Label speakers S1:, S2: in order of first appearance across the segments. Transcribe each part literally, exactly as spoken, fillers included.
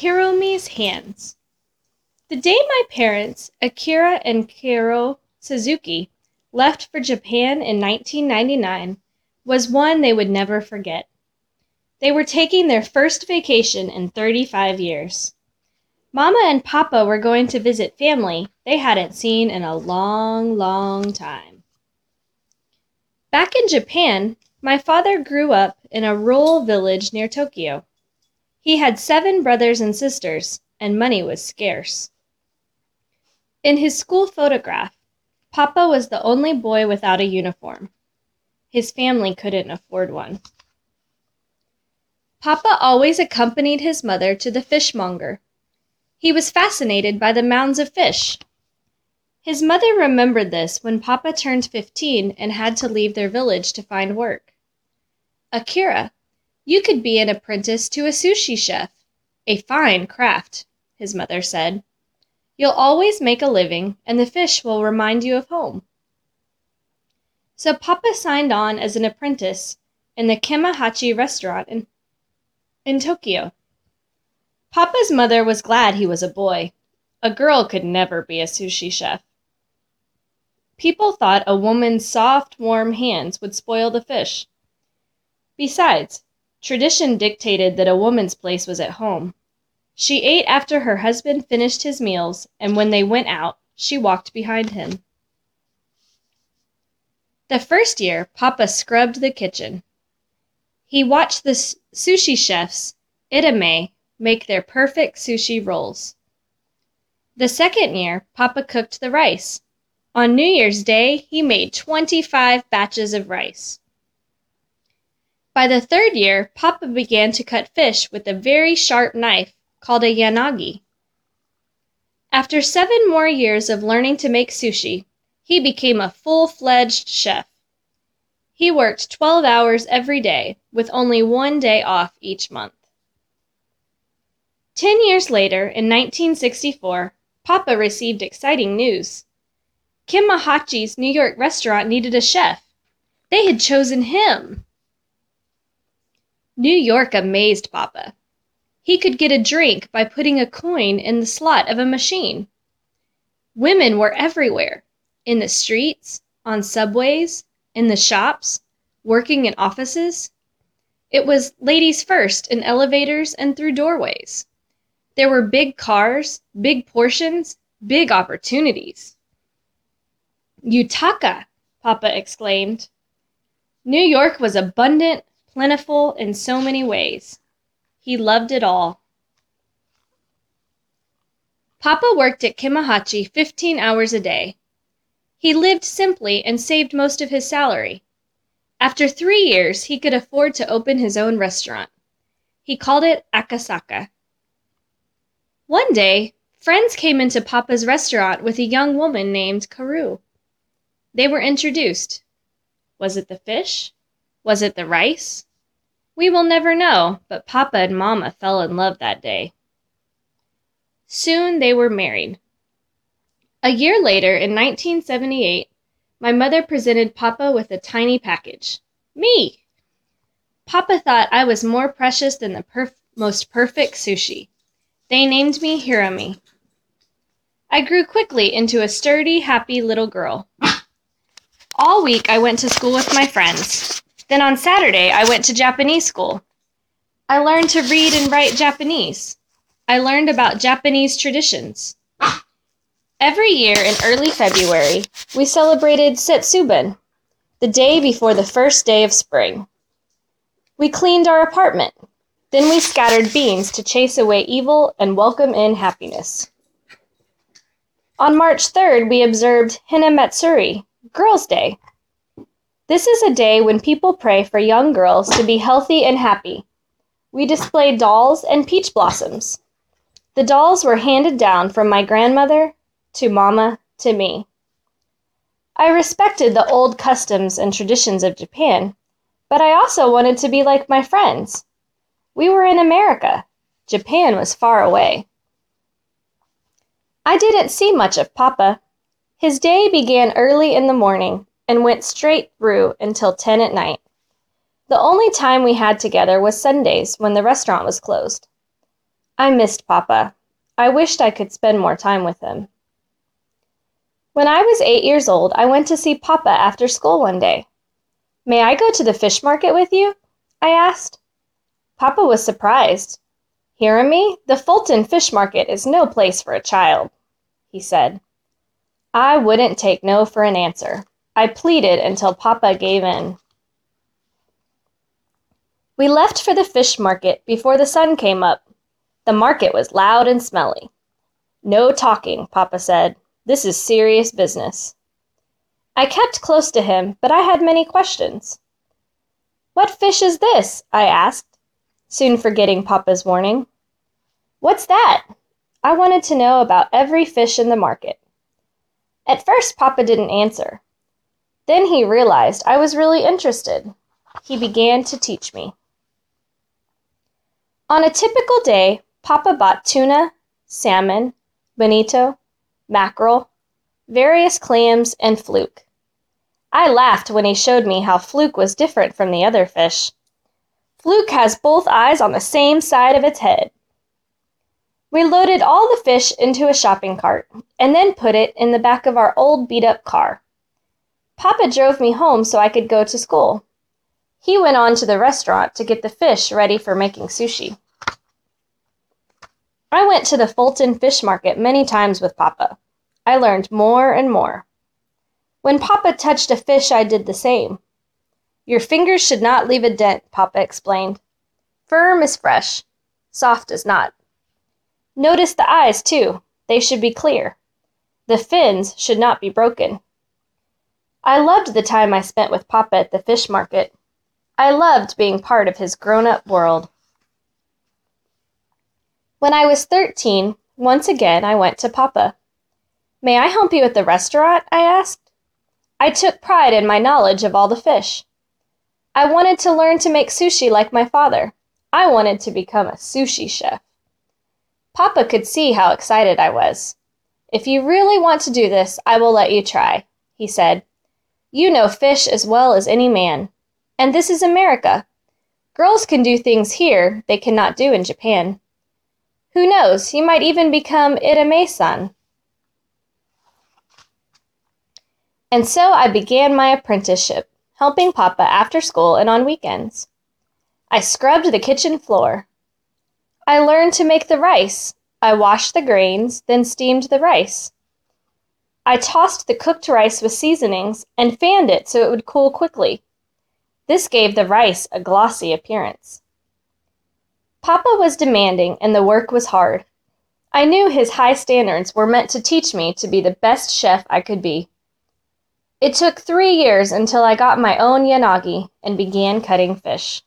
S1: Hiromi's Hands. The day my parents, Akira and Kiro Suzuki, left for Japan in nineteen ninety-nine was one they would never forget. They were taking their first vacation in thirty-five years. Mama and Papa were going to visit family they hadn't seen in a long, long time. Back in Japan, my father grew up in a rural village near Tokyo. He had seven brothers and sisters, and money was scarce. In his school photograph, Papa was the only boy without a uniform. His family couldn't afford one. Papa always accompanied his mother to the fishmonger. He was fascinated by the mounds of fish. His mother remembered this when Papa turned fifteen and had to leave their village to find work. "Akira, you could be an apprentice to a sushi chef. A fine craft," his mother said. "You'll always make a living, and the fish will remind you of home." So Papa signed on as an apprentice in the Kemahachi restaurant in, in Tokyo. Papa's mother was glad he was a boy. A girl could never be a sushi chef. People thought a woman's soft, warm hands would spoil the fish. Besides, tradition dictated that a woman's place was at home. She ate after her husband finished his meals, and when they went out, she walked behind him. The first year, Papa scrubbed the kitchen. He watched the sushi chefs, Itame, make their perfect sushi rolls. The second year, Papa cooked the rice. On New Year's Day, he made twenty-five batches of rice. By the third year, Papa began to cut fish with a very sharp knife called a yanagi. After seven more years of learning to make sushi, he became a full-fledged chef. He worked twelve hours every day, with only one day off each month. Ten years later, in nineteen sixty-four, Papa received exciting news. Kemahachi's New York restaurant needed a chef. They had chosen him. New York amazed Papa. He could get a drink by putting a coin in the slot of a machine. Women were everywhere, in the streets, on subways, in the shops, working in offices. It was ladies first in elevators and through doorways. There were big cars, big portions, big opportunities. "Yutaka!" Papa exclaimed. New York was abundant, plentiful in so many ways. He loved it all. Papa worked at Kemahachi fifteen hours a day. He lived simply and saved most of his salary. After three years, he could afford to open his own restaurant. He called it Akasaka. One day, friends came into Papa's restaurant with a young woman named Karu. They were introduced. Was it the fish? Was it the rice? We will never know, but Papa and Mama fell in love that day. Soon they were married. A year later, in nineteen seventy-eight, my mother presented Papa with a tiny package. Me! Papa thought I was more precious than the perf- most perfect sushi. They named me Hiromi. I grew quickly into a sturdy, happy little girl. All week I went to school with my friends. Then on Saturday I went to Japanese school. I learned to read and write Japanese. I learned about Japanese traditions. Every year in early February, we celebrated Setsuben, the day before the first day of spring. We cleaned our apartment. Then we scattered beans to chase away evil and welcome in happiness. On March third, we observed Hinamatsuri, Girls' Day. This is a day when people pray for young girls to be healthy and happy. We displayed dolls and peach blossoms. The dolls were handed down from my grandmother to Mama to me. I respected the old customs and traditions of Japan, but I also wanted to be like my friends. We were in America. Japan was far away. I didn't see much of Papa. His day began early in the morning and went straight through until ten at night. The only time we had together was Sundays when the restaurant was closed. I missed Papa. I wished I could spend more time with him. When I was eight years old, I went to see Papa after school one day. "May I go to the fish market with you?" I asked. Papa was surprised. "Hearing me? The Fulton Fish Market is no place for a child," he said. I wouldn't take no for an answer. I pleaded until Papa gave in. We left for the fish market before the sun came up. The market was loud and smelly. "No talking," Papa said. "This is serious business." I kept close to him, but I had many questions. "What fish is this?" I asked, soon forgetting Papa's warning. "What's that?" I wanted to know about every fish in the market. At first, Papa didn't answer. Then he realized I was really interested. He began to teach me. On a typical day, Papa bought tuna, salmon, bonito, mackerel, various clams, and fluke. I laughed when he showed me how fluke was different from the other fish. Fluke has both eyes on the same side of its head. We loaded all the fish into a shopping cart and then put it in the back of our old beat-up car. Papa drove me home so I could go to school. He went on to the restaurant to get the fish ready for making sushi. I went to the Fulton Fish Market many times with Papa. I learned more and more. When Papa touched a fish, I did the same. "Your fingers should not leave a dent," Papa explained. "Firm as fresh, soft as not. Notice the eyes, too. They should be clear. The fins should not be broken." I loved the time I spent with Papa at the fish market. I loved being part of his grown-up world. When I was thirteen, once again I went to Papa. "May I help you at the restaurant?" I asked. I took pride in my knowledge of all the fish. I wanted to learn to make sushi like my father. I wanted to become a sushi chef. Papa could see how excited I was. "If you really want to do this, I will let you try," he said. "You know fish as well as any man. And this is America. Girls can do things here they cannot do in Japan. Who knows, you might even become Itame-san." And so I began my apprenticeship, helping Papa after school and on weekends. I scrubbed the kitchen floor. I learned to make the rice. I washed the grains, then steamed the rice. I tossed the cooked rice with seasonings and fanned it so it would cool quickly. This gave the rice a glossy appearance. Papa was demanding and the work was hard. I knew his high standards were meant to teach me to be the best chef I could be. It took three years until I got my own yanagi and began cutting fish.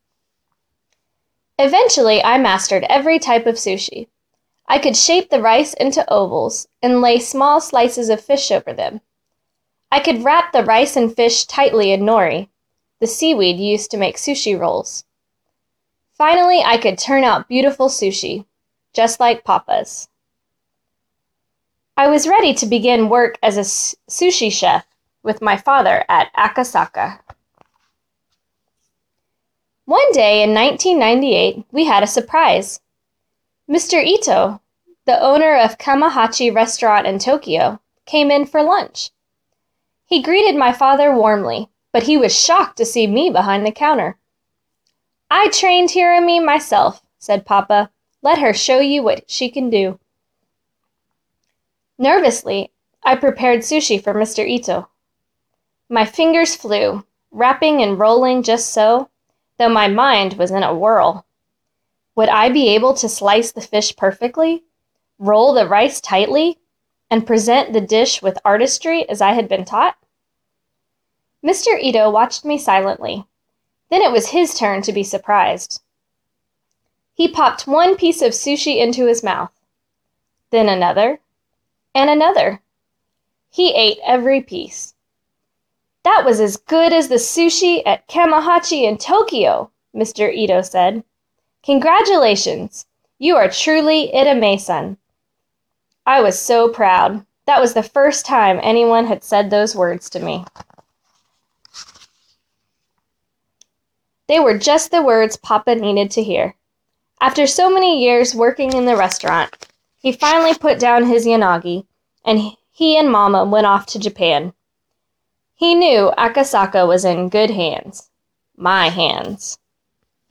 S1: Eventually, I mastered every type of sushi. I could shape the rice into ovals and lay small slices of fish over them. I could wrap the rice and fish tightly in nori, the seaweed used to make sushi rolls. Finally, I could turn out beautiful sushi, just like Papa's. I was ready to begin work as a sushi chef with my father at Akasaka. One day in nineteen ninety-eight, we had a surprise. Mister Ito, the owner of Kamahachi Restaurant in Tokyo, came in for lunch. He greeted my father warmly, but he was shocked to see me behind the counter. "I trained Hirami myself," said Papa. "Let her show you what she can do." Nervously, I prepared sushi for Mister Ito. My fingers flew, wrapping and rolling just so, though my mind was in a whirl. Would I be able to slice the fish perfectly, roll the rice tightly, and present the dish with artistry as I had been taught? Mister Ito watched me silently. Then it was his turn to be surprised. He popped one piece of sushi into his mouth, then another, and another. He ate every piece. "That was as good as the sushi at Kamahachi in Tokyo," Mister Ito said. "Congratulations! You are truly Itame-san." I was so proud. That was the first time anyone had said those words to me. They were just the words Papa needed to hear. After so many years working in the restaurant, he finally put down his yanagi, and he and Mama went off to Japan. He knew Akasaka was in good hands. My hands.